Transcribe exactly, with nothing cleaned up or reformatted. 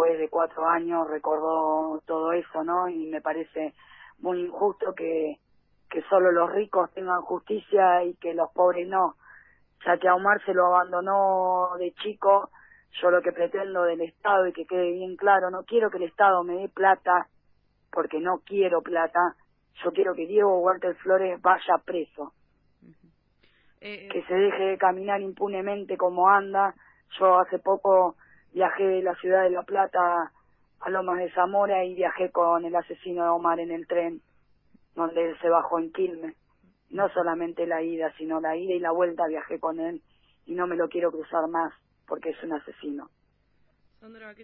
después de cuatro años recordó todo eso, ¿no? Y me parece muy injusto que, que solo los ricos tengan justicia y que los pobres no, ya que a Omar se lo abandonó de chico. Yo lo que pretendo del Estado, y que quede bien claro, no quiero que el Estado me dé plata, porque no quiero plata, yo quiero que Diego Walter Flores vaya preso, Uh-huh. eh, que se deje de caminar impunemente como anda. Yo hace poco viajé de la ciudad de La Plata a Lomas de Zamora y viajé con el asesino de Omar en el tren, donde él se bajó en Quilmes. No solamente la ida, sino la ida y la vuelta viajé con él, y no me lo quiero cruzar más, porque es un asesino. Sandra,